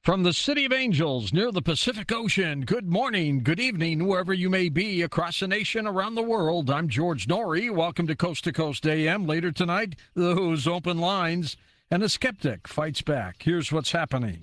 From the City of Angels near the Pacific Ocean, good morning, good evening, wherever you may be across the nation, around the world. I'm George Norrie. Welcome to Coast AM. Later tonight, those open lines, and a skeptic fights back. Here's what's happening.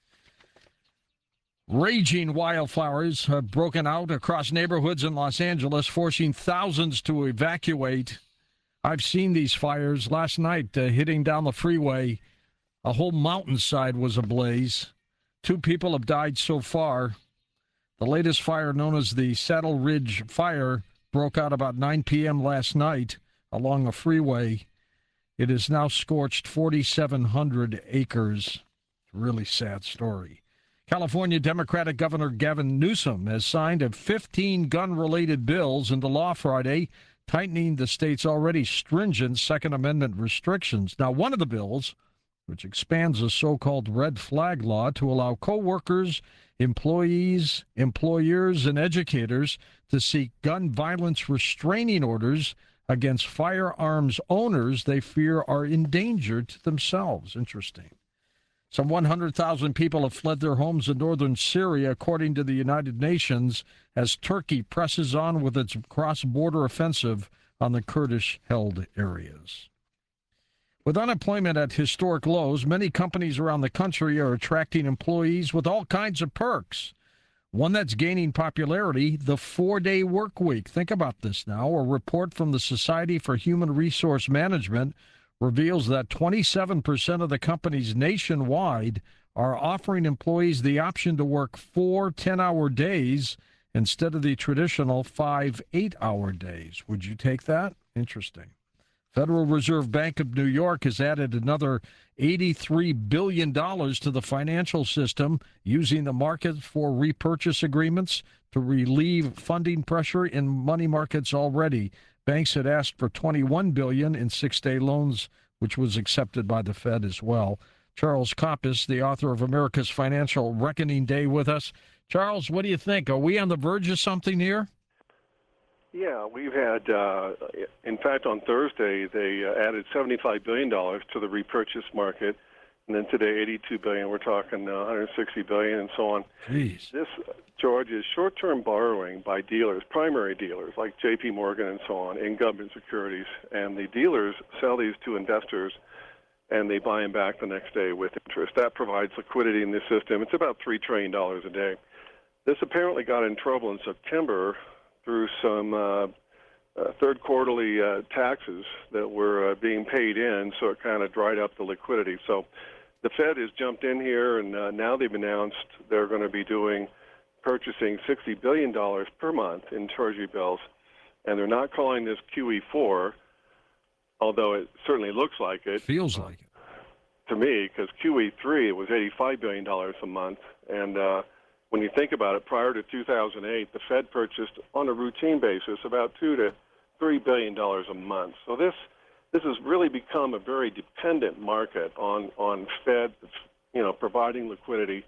Raging wildfires have broken out across neighborhoods in Los Angeles, forcing thousands to evacuate. I've seen these fires last night hitting down the freeway. A whole mountainside was ablaze. 2 people have died so far. The latest fire, known as the Saddle Ridge Fire, broke out about 9 p.m. last night along a freeway. It has now scorched 4,700 acres. It's a really sad story. California Democratic Governor Gavin Newsom has signed 15 gun-related bills into law Friday, tightening the state's already stringent Second Amendment restrictions. Now, one of the bills, which expands the so-called red flag law to allow co-workers, employees, employers, and educators to seek gun violence restraining orders against firearms owners they fear are endangered to themselves. Interesting. Some 100,000 people have fled their homes in northern Syria, according to the United Nations, as Turkey presses on with its cross-border offensive on the Kurdish-held areas. With unemployment at historic lows, many companies around the country are attracting employees with all kinds of perks. One that's gaining popularity, the 4-day work week. Think about this now. A report from the Society for Human Resource Management reveals that 27% of the companies nationwide are offering employees the option to work 4 10-hour days instead of the traditional 5 8-hour days. Would you take that? Interesting. Federal Reserve Bank of New York has added another $83 billion to the financial system, using the market for repurchase agreements to relieve funding pressure in money markets already. Banks had asked for $21 billion in 6-day loans, which was accepted by the Fed as well. Charles Koppes, the author of America's Financial Reckoning Day, with us. Charles, what do you think? Are we on the verge of something here? Yeah, we've had, in fact, on Thursday, they added $75 billion to the repurchase market. And then today, $82 billion. We're talking $160 billion and so on. Jeez. This, George, is short-term borrowing by dealers, primary dealers like J.P. Morgan and so on, in government securities. And the dealers sell these to investors, and they buy them back the next day with interest. That provides liquidity in the system. It's about $3 trillion a day. This apparently got in trouble in September through some third quarterly taxes that were being paid in, so it kind of dried up the liquidity. So the Fed has jumped in here, and now they've announced they're going to be purchasing $60 billion per month in Treasury bills, and they're not calling this QE4, although it certainly looks like it. Feels like it. To me, because QE3, it was $85 billion a month, and when you think about it, prior to 2008, the Fed purchased on a routine basis about $2 to $3 billion a month. So this has really become a very dependent market on Fed, providing liquidity,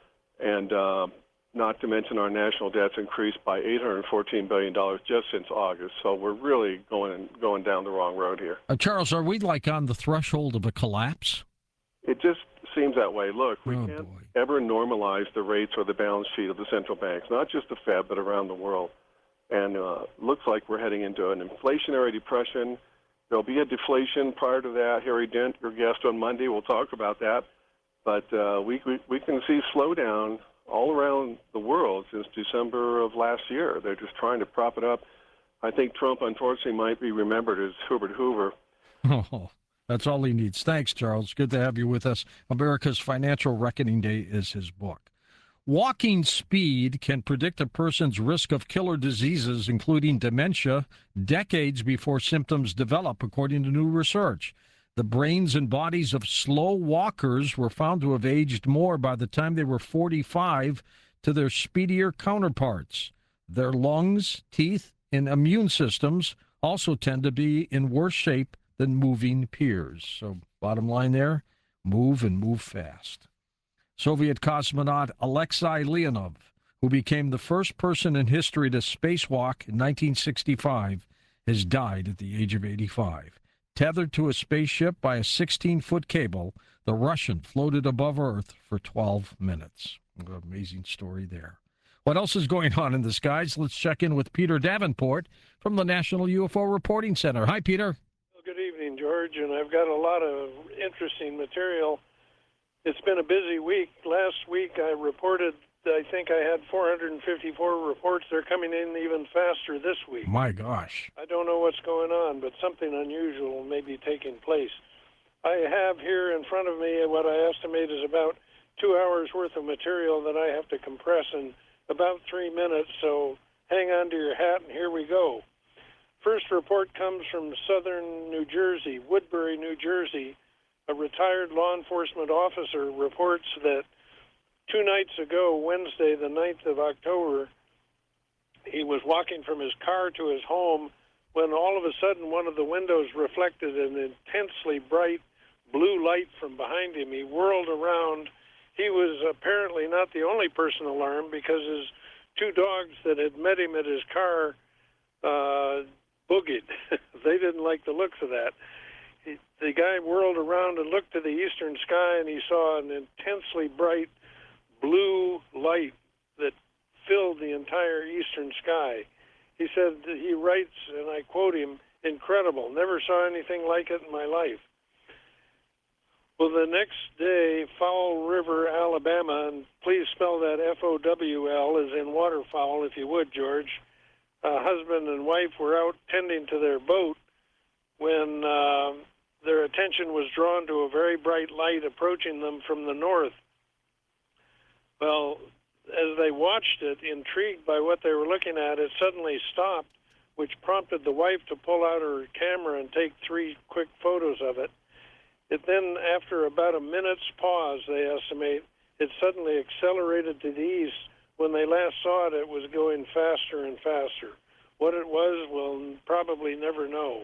and not to mention our national debt's increased by $814 billion just since August. So we're really going down the wrong road here. Charles, are we like on the threshold of a collapse? It just seems that way. Look, we can't ever normalize the rates or the balance sheet of the central banks, not just the Fed, but around the world. And looks like we're heading into an inflationary depression. There'll be a deflation prior to that. Harry Dent, your guest on Monday, will talk about that. But we can see slowdown all around the world since December of last year. They're just trying to prop it up. I think Trump, unfortunately, might be remembered as Herbert Hoover. Oh, that's all he needs. Thanks, Charles. Good to have you with us. America's Financial Reckoning Day is his book. Walking speed can predict a person's risk of killer diseases, including dementia, decades before symptoms develop, according to new research. The brains and bodies of slow walkers were found to have aged more by the time they were 45 to their speedier counterparts. Their lungs, teeth, and immune systems also tend to be in worse shape than moving peers. So bottom line there, move and move fast. Soviet cosmonaut Alexei Leonov, who became the first person in history to spacewalk in 1965, has died at the age of 85. Tethered to a spaceship by a 16-foot cable, The Russian floated above Earth for 12 minutes. Amazing story there. What else is going on in the skies? Let's check in with Peter Davenport from the National UFO Reporting Center. Hi, Peter. Well, good evening, George, and I've got a lot of interesting material. It's been a busy week. Last week I reported, I think I had 454 reports. They're coming in even faster this week. My gosh. I don't know what's going on, but something unusual may be taking place. I have here in front of me what I estimate is about 2 hours worth of material that I have to compress in about 3 minutes, so hang on to your hat, and here we go. First report comes from southern New Jersey, Woodbury, New Jersey. A retired law enforcement officer reports that 2 nights ago, Wednesday, the 9th of October, he was walking from his car to his home when all of a sudden one of the windows reflected an intensely bright blue light from behind him. He whirled around. He was apparently not the only person alarmed because his 2 dogs that had met him at his car boogied. They didn't like the looks of that. The guy whirled around and looked to the eastern sky, and he saw an intensely bright blue light that filled the entire eastern sky. He said, he writes, and I quote him, "Incredible. Never saw anything like it in my life." Well, the next day, Fowl River, Alabama, and please spell that F-O-W-L, as in waterfowl, if you would, George. Husband and wife were out tending to their boat when their attention was drawn to a very bright light approaching them from the north. Well, as they watched it, intrigued by what they were looking at, it suddenly stopped, which prompted the wife to pull out her camera and take 3 quick photos of it. It then, after about a minute's pause, they estimate, it suddenly accelerated to the east. When they last saw it, it was going faster and faster. What it was, we'll probably never know.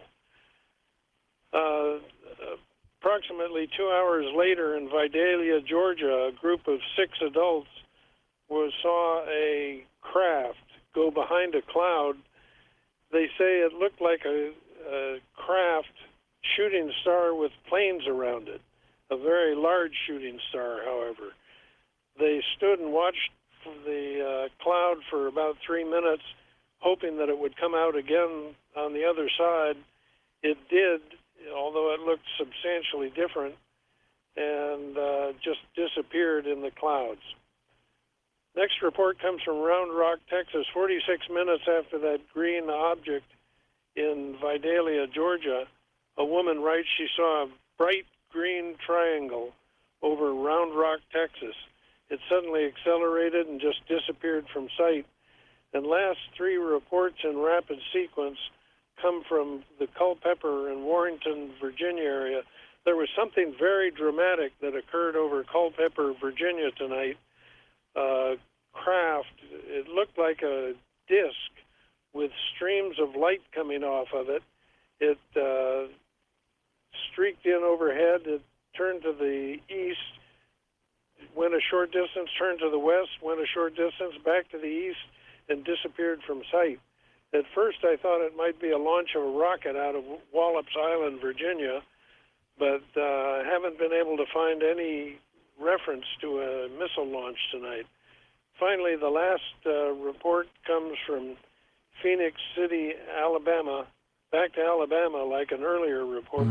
Approximately 2 hours later in Vidalia, Georgia, a group of 6 adults saw a craft go behind a cloud. They say it looked like a craft shooting star with planes around it, a very large shooting star, however. They stood and watched the cloud for about 3 minutes, hoping that it would come out again on the other side. It did, although it looked substantially different, and just disappeared in the clouds. Next report comes from Round Rock, Texas. 46 minutes after that green object in Vidalia, Georgia, a woman writes she saw a bright green triangle over Round Rock, Texas. It suddenly accelerated and just disappeared from sight. And last 3 reports in rapid sequence come from the Culpeper and Warrenton, Virginia area. There was something very dramatic that occurred over Culpeper, Virginia tonight. Craft, it looked like a disc with streams of light coming off of it. It streaked in overhead. It turned to the east, went a short distance, turned to the west, went a short distance, back to the east, and disappeared from sight. At first, I thought it might be a launch of a rocket out of Wallops Island, Virginia, but I haven't been able to find any reference to a missile launch tonight. Finally, the last report comes from Phoenix City, Alabama, back to Alabama like an earlier report.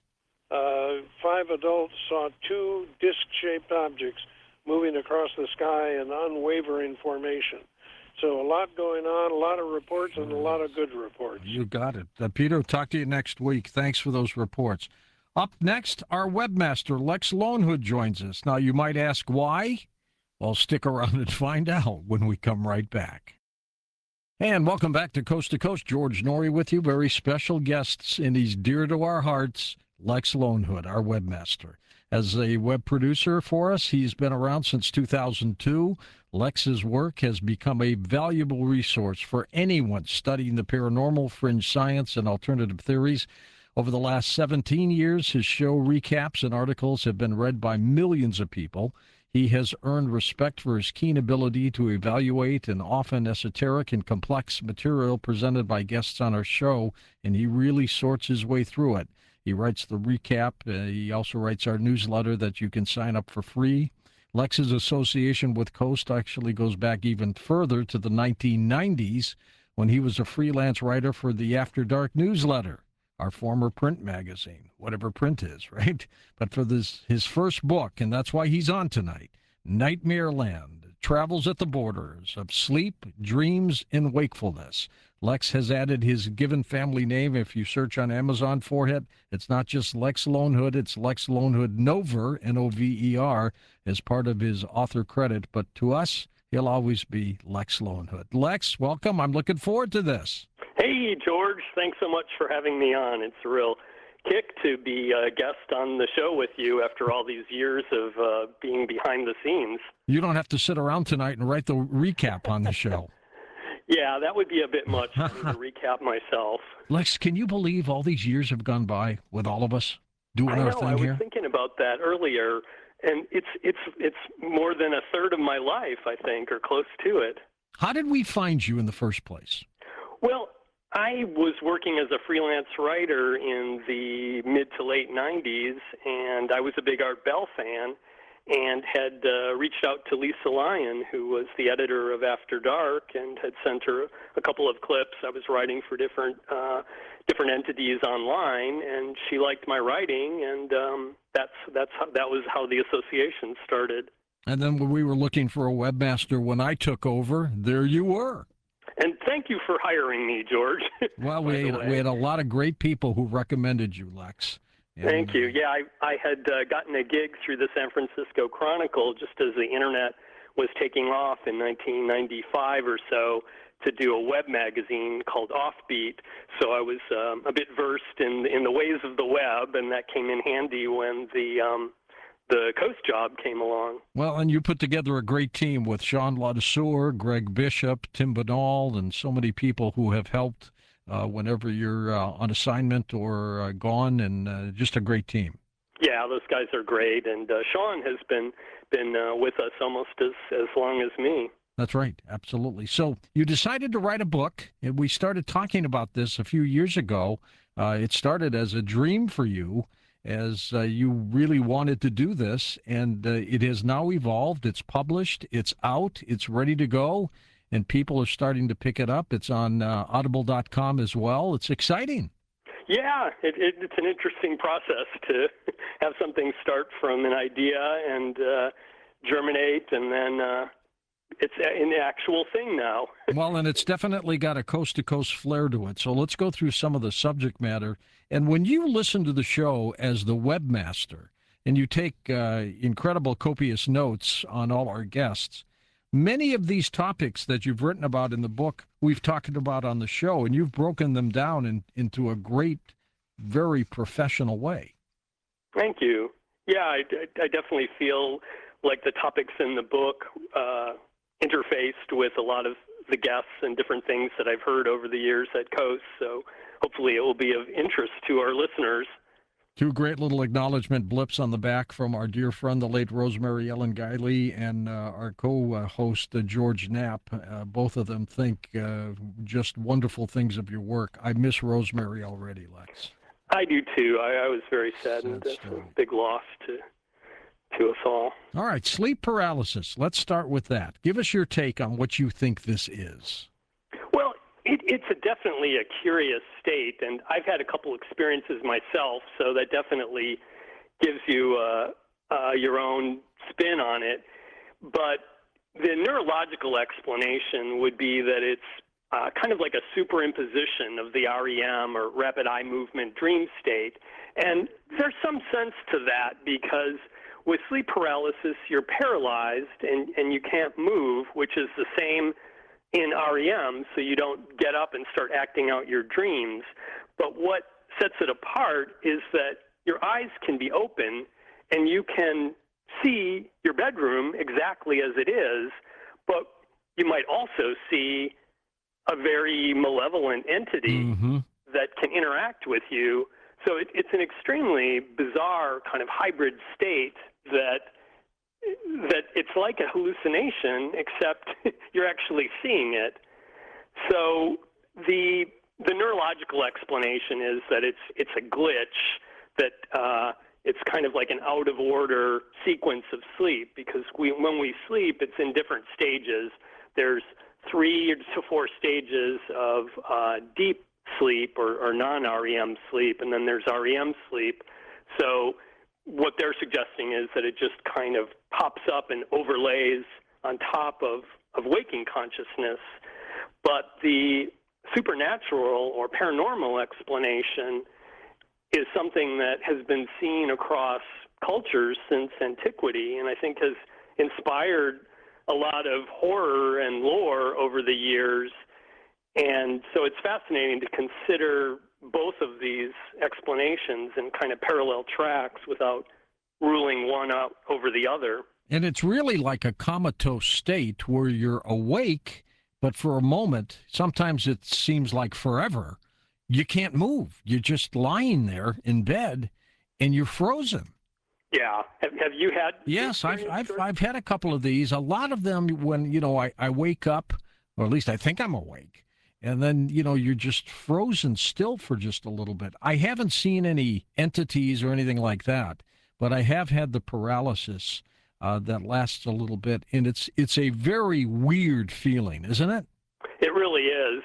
5 adults saw 2 disc-shaped objects moving across the sky in unwavering formation. So a lot going on, a lot of reports, and a lot of good reports. You got it. Peter, talk to you next week. Thanks for those reports. Up next, our webmaster, Lex Lonehood, joins us. Now, you might ask why? Well, stick around and find out when we come right back. And welcome back to Coast. George Noory with you. Very special guests, and he's dear to our hearts, Lex Lonehood, our webmaster. As a web producer for us, he's been around since 2002. Lex's work has become a valuable resource for anyone studying the paranormal, fringe science, and alternative theories. Over the last 17 years, his show recaps and articles have been read by millions of people. He has earned respect for his keen ability to evaluate an often esoteric and complex material presented by guests on our show, and he really sorts his way through it. He writes the recap. He also writes our newsletter that you can sign up for free. Lex's association with Coast actually goes back even further to the 1990s when he was a freelance writer for the After Dark newsletter, our former print magazine, whatever print is, right? But for his first book, and that's why he's on tonight, Nightmare Land, Travels at the Borders of Sleep, Dreams, and Wakefulness. Lex has added his given family name. If you search on Amazon for it, it's not just Lex Lonehood, it's Lex Lonehood Nover, Nover, as part of his author credit. But to us, he'll always be Lex Lonehood. Lex, welcome. I'm looking forward to this. Hey, George. Thanks so much for having me on. It's a real kick to be a guest on the show with you after all these years of being behind the scenes. You don't have to sit around tonight and write the recap on the show. Yeah, that would be a bit much for me to recap myself. Lex, can you believe all these years have gone by with all of us doing our thing I here? was thinking about that earlier, and it's more than a third of my life, I think, or close to it. How did we find you in the first place? Well, I was working as a freelance writer in the mid to late 90s, and I was a big Art Bell fan, and had reached out to Lisa Lyon, who was the editor of After Dark, and had sent her a couple of clips. I was writing for different entities online, and she liked my writing, and that was how the association started. And then when we were looking for a webmaster when I took over, there you were. And thank you for hiring me, George. Well, we had a lot of great people who recommended you, Lex. And thank you. Yeah, I had gotten a gig through the San Francisco Chronicle just as the internet was taking off in 1995 or so to do a web magazine called Offbeat. So I was a bit versed in the ways of the web, and that came in handy when the Coast job came along. Well, and you put together a great team with Sean Ladouceur, Greg Bishop, Tim Banal, and so many people who have helped whenever you're on assignment or gone, and just a great team. Yeah, those guys are great, and Sean has been with us almost as long as me. That's right, absolutely. So you decided to write a book, and we started talking about this a few years ago. It started as a dream for you, as you really wanted to do this, and it has now evolved. It's published, it's out, it's ready to go, and people are starting to pick it up. It's on audible.com as well. It's exciting. Yeah, it's an interesting process to have something start from an idea and germinate, and then it's an actual thing now. Well, and it's definitely got a coast-to-coast flair to it. So let's go through some of the subject matter. And when you listen to the show as the webmaster, and you take incredible copious notes on all our guests, many of these topics that you've written about in the book, we've talked about on the show, and you've broken them down into a great, very professional way. Thank you. Yeah, I definitely feel like the topics in the book interfaced with a lot of the guests and different things that I've heard over the years at Coast. So hopefully it will be of interest to our listeners. Two great little acknowledgement blips on the back from our dear friend, the late Rosemary Ellen Guiley, and our co-host, George Knapp. Both of them think just wonderful things of your work. I miss Rosemary already, Lex. I do, too. I was very saddened. It's a big loss to us all. All right, sleep paralysis. Let's start with that. Give us your take on what you think this is. Well, it's definitely a curious state, and I've had a couple experiences myself, so that definitely gives you your own spin on it. But the neurological explanation would be that it's kind of like a superimposition of the REM, or rapid eye movement dream state. And there's some sense to that, because with sleep paralysis, you're paralyzed and you can't move, which is the same in REM, so you don't get up and start acting out your dreams. But what sets it apart is that your eyes can be open and you can see your bedroom exactly as it is, but you might also see a very malevolent entity that can interact with you. So it's an extremely bizarre kind of hybrid state that it's like a hallucination, except you're actually seeing it. So the neurological explanation is that it's a glitch that it's kind of like an out-of-order sequence of sleep, because when we sleep, it's in different stages. There's 3 to 4 stages of deep sleep or non-REM sleep, and then there's REM sleep. So what they're suggesting is that it just kind of pops up and overlays on top of waking consciousness. But the supernatural or paranormal explanation is something that has been seen across cultures since antiquity, and I think has inspired a lot of horror and lore over the years. And so it's fascinating to consider both of these explanations in kind of parallel tracks without ruling one out over the other. And it's really like a comatose state where you're awake, but for a moment, sometimes it seems like forever, you can't move. You're just lying there in bed and you're frozen. Yeah. Have you had? Yes, I've had a couple of these. A lot of them when, I wake up, or at least I think I'm awake, and then, you're just frozen still for just a little bit. I haven't seen any entities or anything like that, but I have had the paralysis that lasts a little bit, and it's a very weird feeling, isn't it? It really is.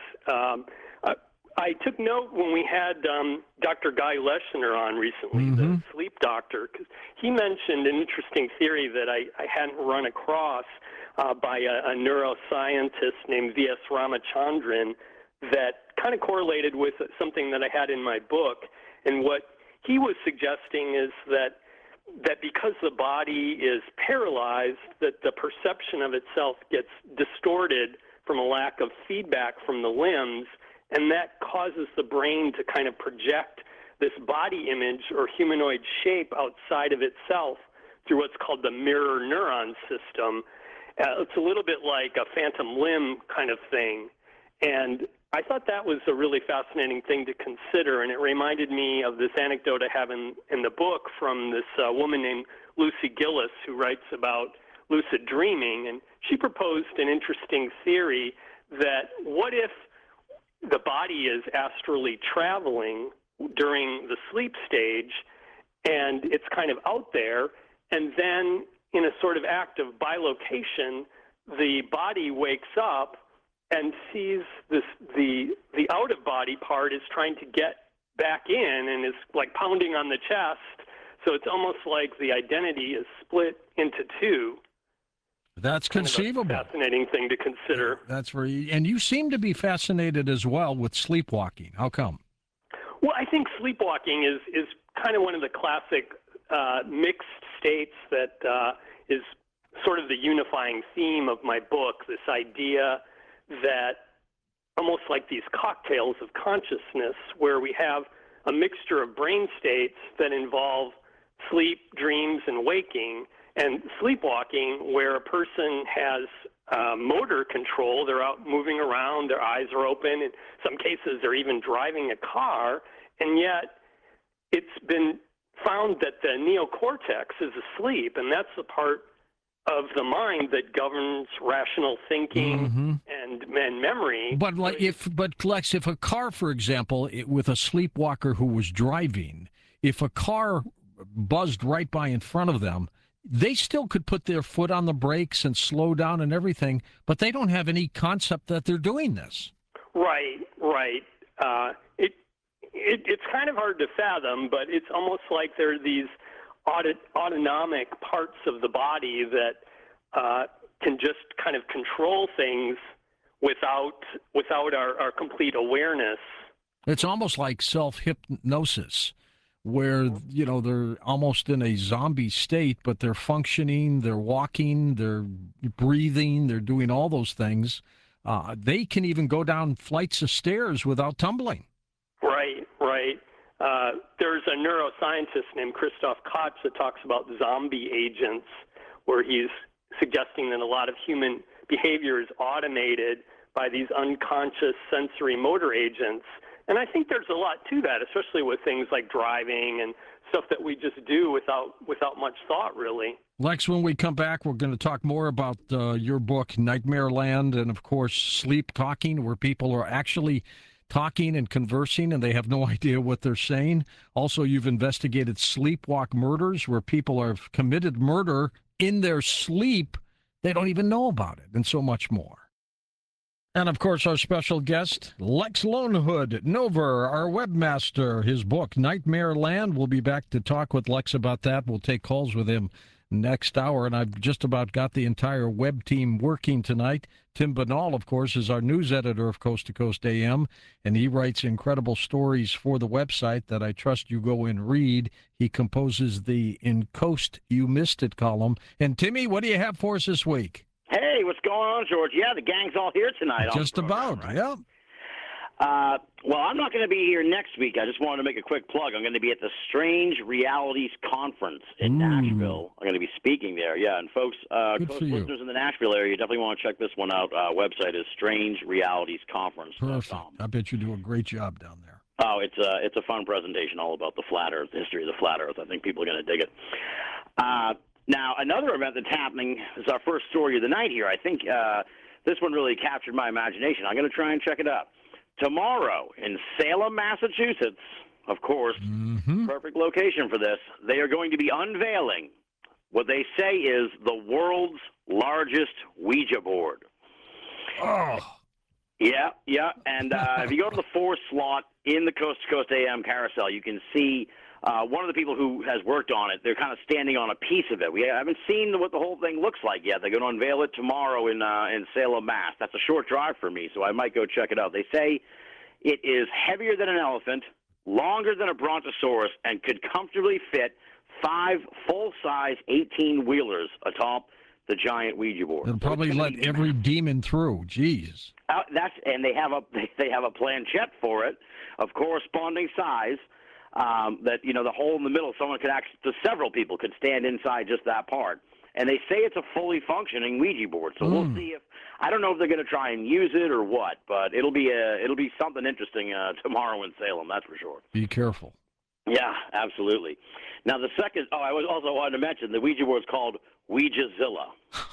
I took note when we had Dr. Guy Leschner on recently, the sleep doctor, because he mentioned an interesting theory that I hadn't run across by a neuroscientist named V.S. Ramachandran that kind of correlated with something that I had in my book. And what he was suggesting is that because the body is paralyzed, that the perception of itself gets distorted from a lack of feedback from the limbs, and that causes the brain to kind of project this body image or humanoid shape outside of itself through what's called the mirror neuron system. It's a little bit like a phantom limb kind of thing. And I thought that was a really fascinating thing to consider, and it reminded me of this anecdote I have in the book from this woman named Lucy Gillis, who writes about lucid dreaming. And she proposed an interesting theory that what if the body is astrally traveling during the sleep stage, and it's kind of out there, and then in a sort of act of bilocation, the body wakes up and sees the out-of-body part is trying to get back in and is like pounding on the chest. So it's almost like the identity is split into two. That's conceivable. Kind of a fascinating thing to consider. That's very, and you seem to be fascinated as well with sleepwalking. How come? Well, I think sleepwalking is kind of one of the classic mixed states that is sort of the unifying theme of my book, this idea that almost like these cocktails of consciousness where we have a mixture of brain states that involve sleep, dreams, and waking, and sleepwalking where a person has motor control. They're out moving around, their eyes are open. In some cases, they're even driving a car, and yet it's been found that the neocortex is asleep, and that's the part of the mind that governs rational thinking and memory. But Lex, if a car, for example, with a sleepwalker who was driving, if a car buzzed right by in front of them, they still could put their foot on the brakes and slow down and everything, but they don't have any concept that they're doing this. Right. It's kind of hard to fathom, but it's almost like there are these autonomic parts of the body that can just kind of control things without our complete awareness. It's almost like self-hypnosis, where, they're almost in a zombie state, but they're functioning, they're walking, they're breathing, they're doing all those things. They can even go down flights of stairs without tumbling. Right. There's a neuroscientist named Christoph Koch that talks about zombie agents, where he's suggesting that a lot of human behavior is automated by these unconscious sensory motor agents. And I think there's a lot to that, especially with things like driving and stuff that we just do without much thought, really. Lex, when we come back, we're going to talk more about your book, Nightmare Land, and, of course, Sleep Talking, where people are actually talking and conversing, and they have no idea what they're saying. Also, you've investigated sleepwalk murders where people have committed murder in their sleep. They don't even know about it, and so much more. And, of course, our special guest, Lex Lonehood Nover, our webmaster. His book, Nightmare Land. We'll be back to talk with Lex about that. We'll take calls with him next hour, and I've just about got the entire web team working tonight. Tim Binnall, of course, is our news editor of Coast to Coast AM, and he writes incredible stories for the website that I trust you go and read. He composes the In Coast You Missed It column. And, Timmy, what do you have for us this week? Hey, what's going on, George? Yeah, the gang's all here tonight. Just about, right? Yeah. Well, I'm not going to be here next week. I just wanted to make a quick plug. I'm going to be at the Strange Realities Conference in Nashville. I'm going to be speaking there. Yeah, and folks, listeners in the Nashville area, you definitely want to check this one out. Website is strangerealitiesconference.com. Perfect. I bet you do a great job down there. Oh, it's a fun presentation all about the flat Earth, the history of the flat Earth. I think people are going to dig it. Now, another event that's happening is our first story of the night here. I think this one really captured my imagination. I'm going to try and check it out. Tomorrow in Salem, Massachusetts, of course, perfect location for this, they are going to be unveiling what they say is the world's largest Ouija board. Oh. Yeah. And if you go to the 4 slot in the Coast to Coast AM carousel, you can see one of the people who has worked on it. They're kind of standing on a piece of it. We haven't seen what the whole thing looks like yet. They're going to unveil it tomorrow in Salem, Mass. That's a short drive for me, so I might go check it out. They say it is heavier than an elephant, longer than a brontosaurus, and could comfortably fit 5 full-size 18-wheelers atop the giant Ouija board. They'll probably let every demon through. Jeez. And they have a planchette for it of corresponding size. That, the hole in the middle, several people could stand inside just that part. And they say it's a fully functioning Ouija board. So we'll see I don't know if they're going to try and use it or what, but it'll be something interesting tomorrow in Salem, that's for sure. Be careful. Yeah, absolutely. Now the second, I also wanted to mention the Ouija board is called Ouijazilla.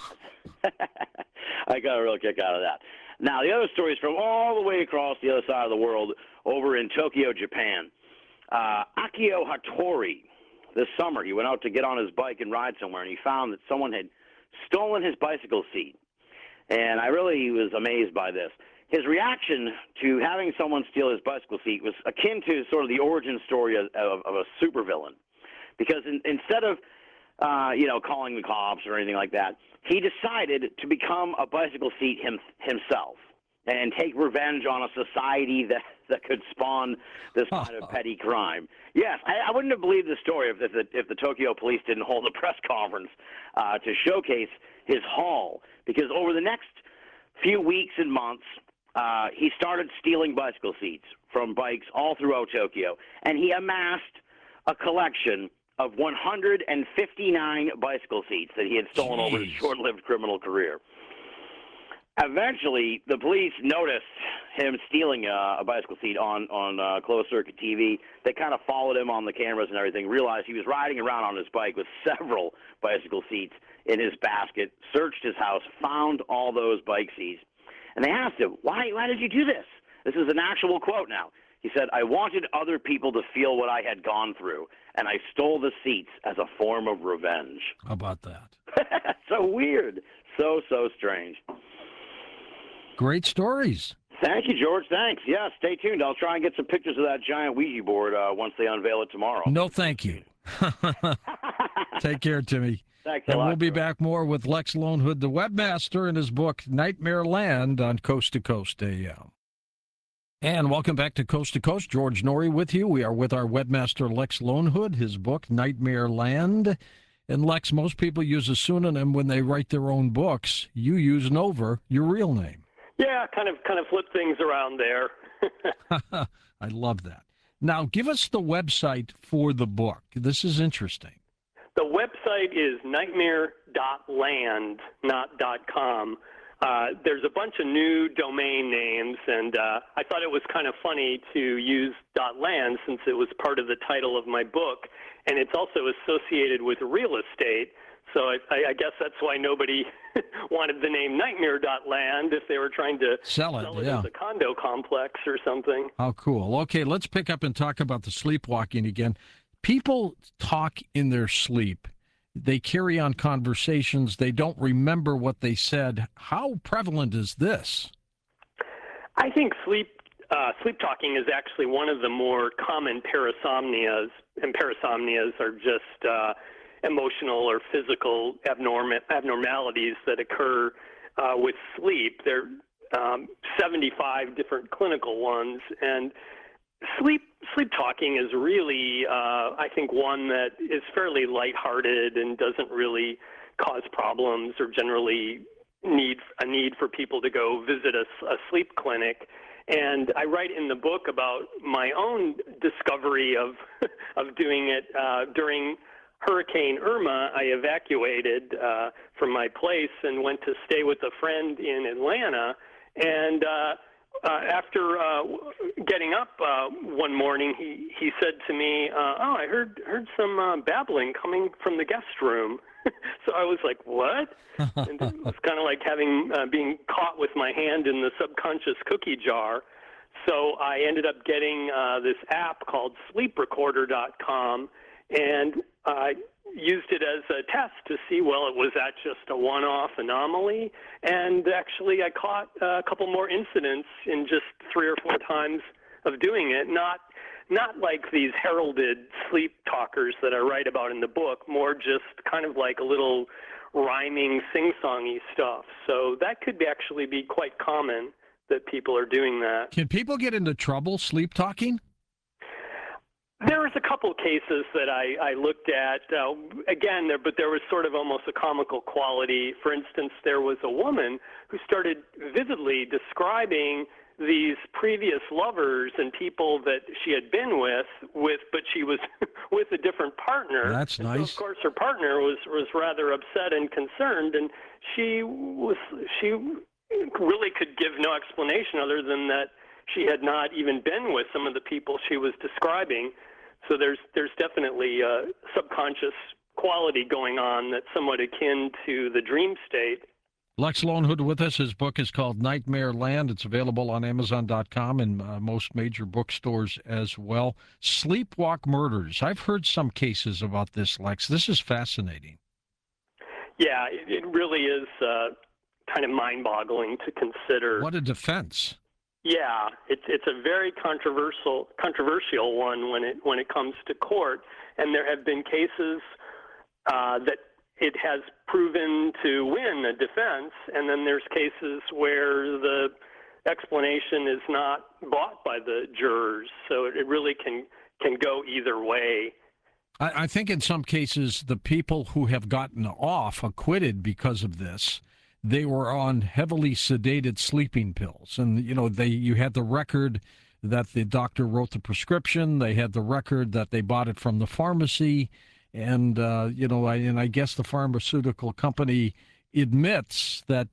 I got a real kick out of that. Now the other story is from all the way across the other side of the world, over in Tokyo, Japan. Akio Hattori, this summer, he went out to get on his bike and ride somewhere, and he found that someone had stolen his bicycle seat. And I really was amazed by this. His reaction to having someone steal his bicycle seat was akin to sort of the origin story of a supervillain. Because instead of, calling the cops or anything like that, he decided to become a bicycle seat himself and take revenge on a society that could spawn this kind of petty crime. Yes, I wouldn't have believed the story if the Tokyo police didn't hold a press conference to showcase his haul, because over the next few weeks and months, he started stealing bicycle seats from bikes all throughout Tokyo, and he amassed a collection of 159 bicycle seats that he had stolen over his short-lived criminal career. Eventually, the police noticed him stealing a bicycle seat on closed-circuit TV. They kind of followed him on the cameras and everything, realized he was riding around on his bike with several bicycle seats in his basket, searched his house, found all those bike seats, and they asked him, why did you do this? This is an actual quote now. He said, I wanted other people to feel what I had gone through, and I stole the seats as a form of revenge. How about that? So weird. So strange. Great stories. Thank you, George. Thanks. Yeah, stay tuned. I'll try and get some pictures of that giant Ouija board once they unveil it tomorrow. No, thank you. Take care, Timmy. Thanks and a lot, we'll be George. back more with Lex Lonehood, the webmaster, in his book, Nightmare Land, on Coast to Coast AM. And welcome back to Coast. George Norrie with you. We are with our webmaster, Lex Lonehood, his book, Nightmare Land. And Lex, most people use a pseudonym when they write their own books. You use Nover, your real name. Yeah, kind of flip things around there. I love that. Now, give us the website for the book. This is interesting. The website is nightmare.land, not .com. There's a bunch of new domain names, and I thought it was kind of funny to use .land since it was part of the title of my book, and it's also associated with real estate. So I guess that's why nobody wanted the name Nightmare.land if they were trying to Sell it, yeah. as a condo complex or something. How cool. Okay, let's pick up and talk about the sleepwalking again. People talk in their sleep. They carry on conversations. They don't remember what they said. How prevalent is this? I think sleep talking is actually one of the more common parasomnias, and parasomnias are just emotional or physical abnormalities that occur with sleep. There are 75 different clinical ones, and sleep talking is really, I think, one that is fairly lighthearted and doesn't really cause problems or generally need for people to go visit a sleep clinic. And I write in the book about my own discovery of doing it during Hurricane Irma. I evacuated from my place and went to stay with a friend in Atlanta. And after getting up one morning, he said to me, "Oh, I heard some babbling coming from the guest room." So I was like, "What?" And it was kind of like being caught with my hand in the subconscious cookie jar. So I ended up getting this app called SleepRecorder.com, and I used it as a test to see, was that just a one-off anomaly? And actually, I caught a couple more incidents in just 3 or 4 times of doing it. Not like these heralded sleep talkers that I write about in the book, more just kind of like a little rhyming, sing-songy stuff. So that could actually be quite common that people are doing that. Can people get into trouble sleep talking? There was a couple cases that I looked at, but there was sort of almost a comical quality. For instance, there was a woman who started vividly describing these previous lovers and people that she had been with, but she was with a different partner. That's nice. So of course, her partner was rather upset and concerned, and she really could give no explanation other than that she had not even been with some of the people she was describing. So there's definitely a subconscious quality going on that's somewhat akin to the dream state. Lex Lonehood with us. His book is called Nightmare Land. It's available on Amazon.com and most major bookstores as well. Sleepwalk murders. I've heard some cases about this, Lex. This is fascinating. Yeah, it really is kind of mind-boggling to consider. What a defense. Yeah, it's a very controversial one when it comes to court, and there have been cases that it has proven to win a defense, and then there's cases where the explanation is not bought by the jurors. So it really can go either way. I think in some cases the people who have gotten off acquitted because of this, they were on heavily sedated sleeping pills, and you had the record that the doctor wrote the prescription. They had the record that they bought it from the pharmacy, and I guess the pharmaceutical company admits that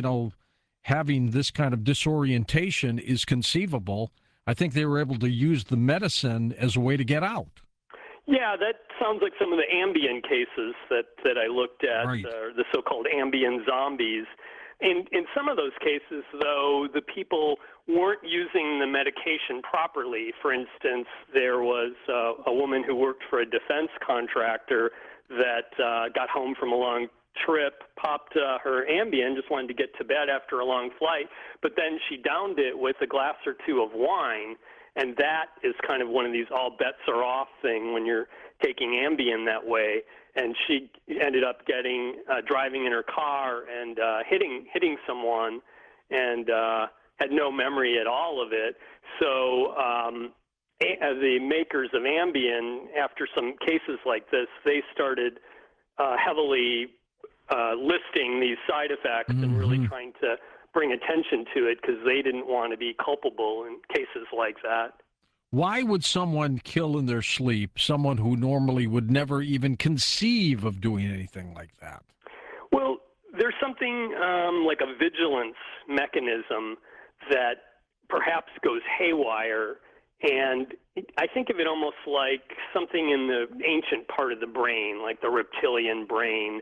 having this kind of disorientation is conceivable. I think they were able to use the medicine as a way to get out. Yeah, that sounds like some of the Ambien cases that I looked at, right. The so-called Ambien zombies. In some of those cases, though, the people weren't using the medication properly. For instance, there was a woman who worked for a defense contractor that got home from a long trip, popped her Ambien, just wanted to get to bed after a long flight, but then she downed it with a glass or two of wine. And that is kind of one of these all bets are off thing when you're taking Ambien that way. And she ended up driving in her car and hitting someone, and had no memory at all of it. So the makers of Ambien, after some cases like this, they started heavily listing these side effects and really trying to bring attention to it because they didn't want to be culpable in cases like that. Why would someone kill in their sleep someone who normally would never even conceive of doing anything like that? Well, there's something like a vigilance mechanism that perhaps goes haywire, and I think of it almost like something in the ancient part of the brain, like the reptilian brain,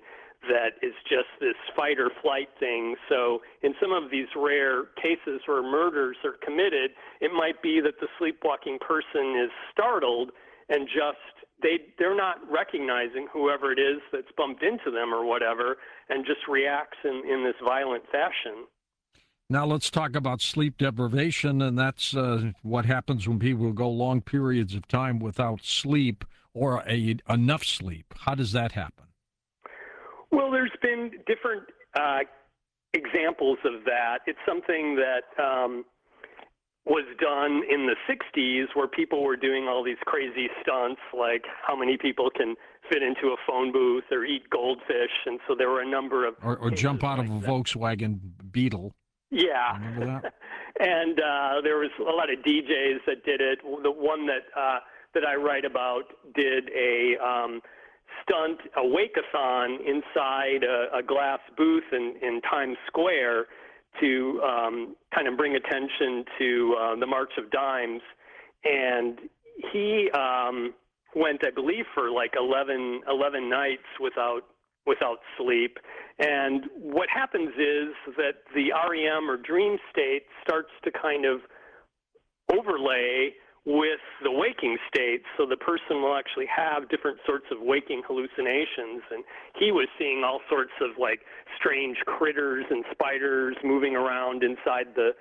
that is just this fight or flight thing. So in some of these rare cases where murders are committed, it might be that the sleepwalking person is startled and just they're not recognizing whoever it is that's bumped into them or whatever, and just reacts in this violent fashion. Now let's talk about sleep deprivation, and that's what happens when people go long periods of time without sleep or enough sleep. How does that happen? Well, there's been different examples of that. It's something that was done in the 60s where people were doing all these crazy stunts, like how many people can fit into a phone booth or eat goldfish. And so there were a number of... Or jump out of a Volkswagen Beetle. Yeah. Remember that? And there was a lot of DJs that did it. The one that I write about did a stunt, a wake-a-thon inside a glass booth in Times Square to kind of bring attention to the March of Dimes. And he went, I believe, for like 11 nights without sleep. And what happens is that the REM or dream state starts to kind of overlay with the waking state, so the person will actually have different sorts of waking hallucinations. And he was seeing all sorts of like strange critters and spiders moving around inside the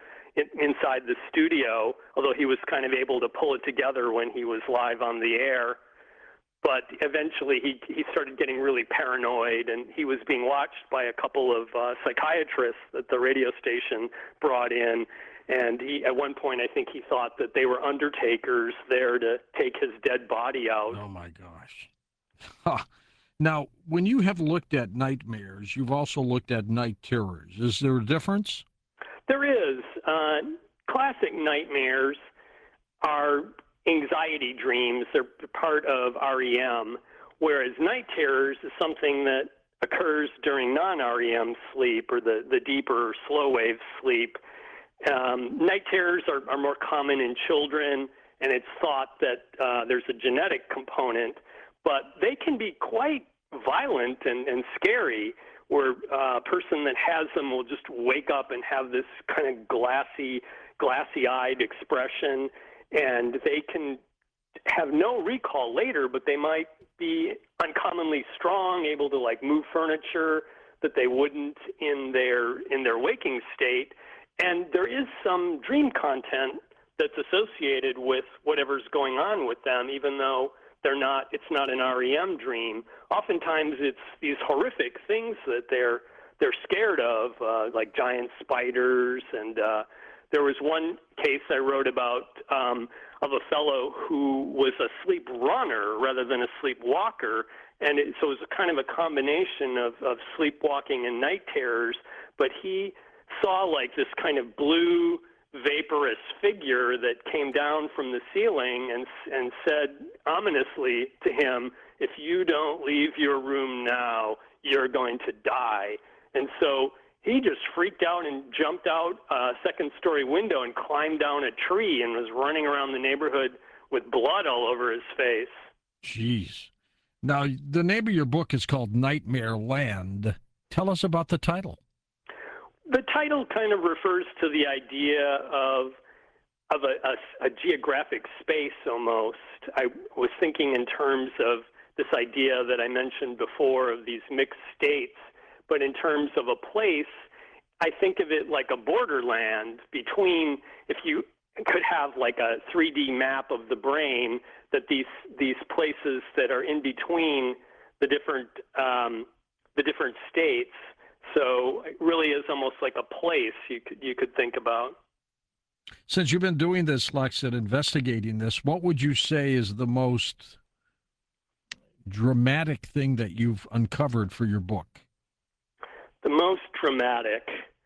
studio, although he was kind of able to pull it together when he was live on the air. But eventually he started getting really paranoid, and he was being watched by a couple of psychiatrists that the radio station brought in. And at one point, I think he thought that they were undertakers there to take his dead body out. Oh, my gosh. Huh. Now, when you have looked at nightmares, you've also looked at night terrors. Is there a difference? There is. Classic nightmares are anxiety dreams. They're part of REM, whereas night terrors is something that occurs during non-REM sleep or the deeper slow wave sleep. Night terrors are more common in children, and it's thought that there's a genetic component, but they can be quite violent and scary, where a person that has them will just wake up and have this kind of glassy-eyed expression, and they can have no recall later, but they might be uncommonly strong, able to like move furniture that they wouldn't in their waking state. And there is some dream content that's associated with whatever's going on with them, even though it's not an REM dream. Oftentimes it's these horrific things that they're scared of, like giant spiders. And there was one case I wrote about of a fellow who was a sleep runner rather than a sleepwalker. And so it was kind of a combination of sleepwalking and night terrors, but he saw like this kind of blue vaporous figure that came down from the ceiling and said ominously to him, "If you don't leave your room now, you're going to die." And so he just freaked out and jumped out a second-story window and climbed down a tree and was running around the neighborhood with blood all over his face. Jeez. Now, the name of your book is called Nightmare Land. Tell us about the title. The title kind of refers to the idea of a geographic space almost. I was thinking in terms of this idea that I mentioned before of these mixed states, but in terms of a place, I think of it like a borderland between, if you could have like a 3D map of the brain, that these places that are in between the different states. So it really is almost like a place you could think about. Since you've been doing this, Lex, and investigating this, what would you say is the most dramatic thing that you've uncovered for your book? The most dramatic.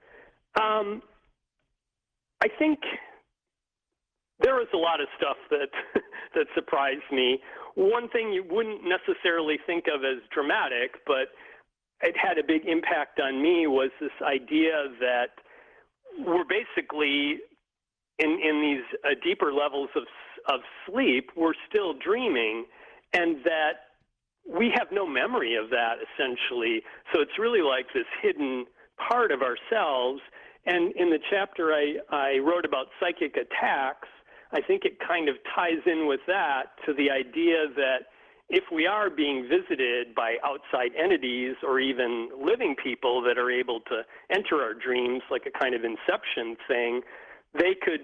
I think there was a lot of stuff that surprised me. One thing you wouldn't necessarily think of as dramatic, but it had a big impact on me, was this idea that we're basically in these deeper levels of sleep, we're still dreaming, and that we have no memory of that, essentially. So it's really like this hidden part of ourselves. And in the chapter I wrote about psychic attacks, I think it kind of ties in with that, to the idea that if we are being visited by outside entities or even living people that are able to enter our dreams, like a kind of inception thing, they could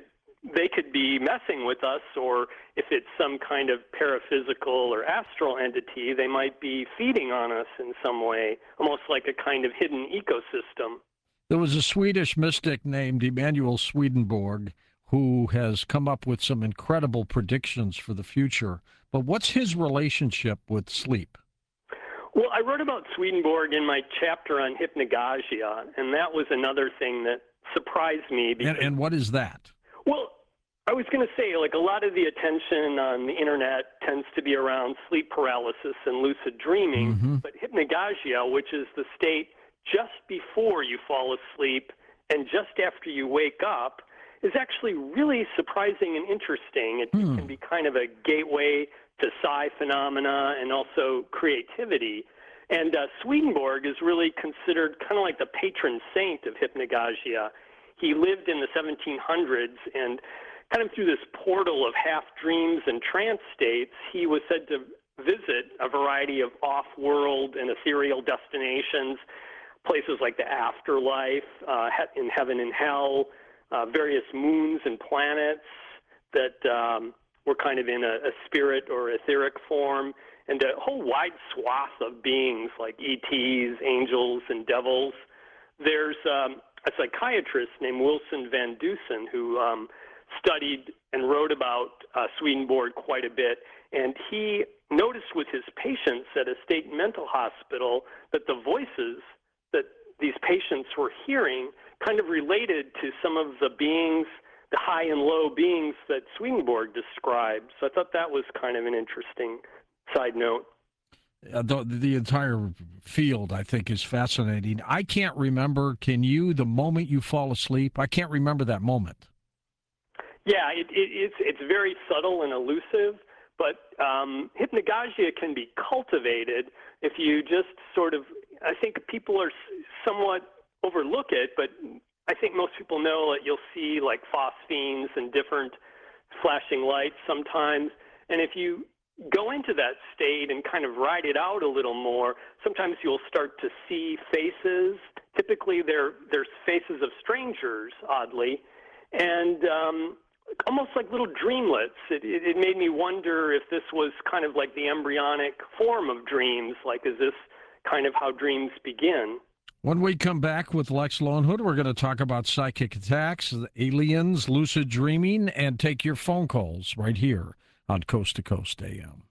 be messing with us, or if it's some kind of paraphysical or astral entity, they might be feeding on us in some way, almost like a kind of hidden ecosystem. There was a Swedish mystic named Emanuel Swedenborg who has come up with some incredible predictions for the future. But what's his relationship with sleep? Well, I wrote about Swedenborg in my chapter on hypnagogia, and that was another thing that surprised me. Because, and what is that? Well, I was going to say, like, a lot of the attention on the internet tends to be around sleep paralysis and lucid dreaming, but hypnagogia, which is the state just before you fall asleep and just after you wake up, is actually really surprising and interesting. It can be kind of a gateway to psi phenomena and also creativity. And Swedenborg is really considered kind of like the patron saint of hypnagogia. He lived in the 1700s, and kind of through this portal of half dreams and trance states, he was said to visit a variety of off-world and ethereal destinations, places like the afterlife, in heaven and hell, various moons and planets that were kind of in a spirit or etheric form, and a whole wide swath of beings like ETs, angels, and devils. There's a psychiatrist named Wilson Van Dusen who studied and wrote about Swedenborg quite a bit, and he noticed with his patients at a state mental hospital that the voices that these patients were hearing kind of related to some of the beings, the high and low beings that Swedenborg described. So I thought that was kind of an interesting side note. The entire field, I think, is fascinating. I can't remember, can you, the moment you fall asleep? I can't remember that moment. Yeah, it's very subtle and elusive, but hypnagogia can be cultivated if you just sort of, I think people are somewhat overlook it, but I think most people know that you'll see like phosphenes and different flashing lights sometimes, and if you go into that state and kind of ride it out a little more, sometimes you'll start to see faces. Typically, there's faces of strangers, oddly, and almost like little dreamlets. It made me wonder if this was kind of like the embryonic form of dreams. Like, is this kind of how dreams begin? When we come back with Lex Lonehood, we're going to talk about psychic attacks, aliens, lucid dreaming, and take your phone calls right here on Coast to Coast AM.